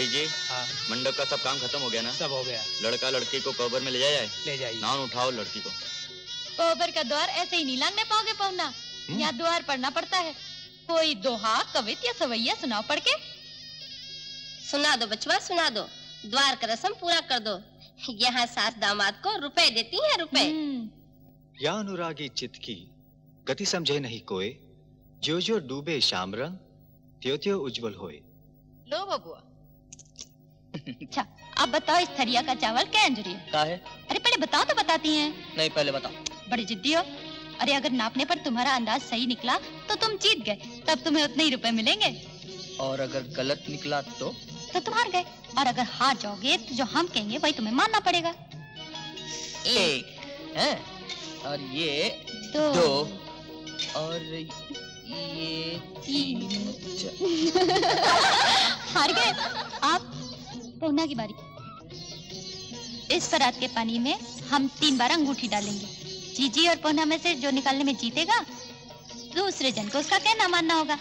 पंडित जी, हाँ, मंडप का सब काम खत्म हो गया ना? सब हो गया। लड़का लड़की को कबर में ले जाए? ले जाइए। नाम उठाओ लड़की को। कोबर का द्वार ऐसे ही नहीं लांगने पाओगे पहुना। यहाँ द्वार पढ़ना पड़ता है। कोई दोहा, कवित या सवैया सुनाओ पढ़ के। सुना दो बचवा, सुना दो। द्वार का रस्म पूरा कर दो। यहाँ सास दामाद को रुपए देती है, रुपए। या अनुरागी चित्त की गति समझे नहीं कोई, जो जो डूबे शाम रंग त्यो त्यो उज्जवल होए। लो बबुआ। अच्छा, अब बताओ इस थरिया का चावल क्या अंजरी है? क्या है? अरे पहले बताओ तो बताती हैं। नहीं, पहले बताओ। बड़ी जिद्दी हो। अरे अगर नापने पर तुम्हारा अंदाज सही निकला तो तुम जीत गए, तब तुम्हें उतने ही रुपए मिलेंगे। और अगर गलत निकला तो तुम हार गए। और अगर हार जाओगे तो जो हम कहेंगे वही तुम्हें मानना पड़ेगा। एक है और ये दो और ये तीन। हार गए आप। पहुना की बारी। इस परात के पानी में हम 3 बार अंगूठी डालेंगे। जीजी और पहुना में से जो निकालने में जीतेगा, दूसरे जन को उसका कहना मानना होगा।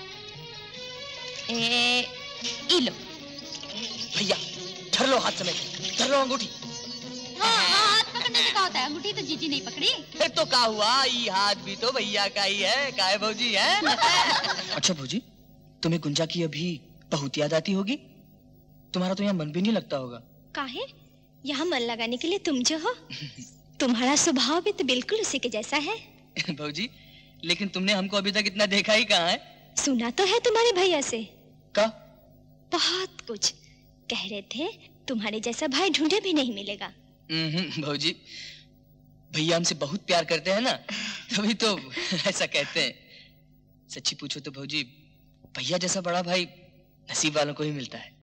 ई लो भैया, धर लो हाथ समेत, धर लो अंगूठी। हाँ, हाथ पकड़ने से क्या होता है? अंगूठी तो जीजी नहीं पकड़ी। फिर तो क्या हुआ, ये हाथ भी तो भैया का ही है। का है भौजी है? अच्छा भौजी, तुम्हें गुंजा की अभी बहुत याद आती होगी। तुम्हारा तो यहाँ मन भी नहीं लगता होगा। काहे? यहाँ मन लगाने के लिए तुम जो हो। तुम्हारा स्वभाव भी तो बिल्कुल उसी के जैसा है। भौजी, लेकिन तुमने हमको अभी तक इतना देखा ही कहाँ है? सुना तो है तुम्हारे भैया से। का? बहुत कुछ कह रहे थे, तुम्हारे जैसा भाई ढूंढे भी नहीं मिलेगा। भौजी, भैया हमसे बहुत प्यार करते हैं ना, तभी तो ऐसा कहते हैं। सच्ची पूछो तो भौजी, भैया जैसा बड़ा भाई नसीब वालों को ही मिलता है।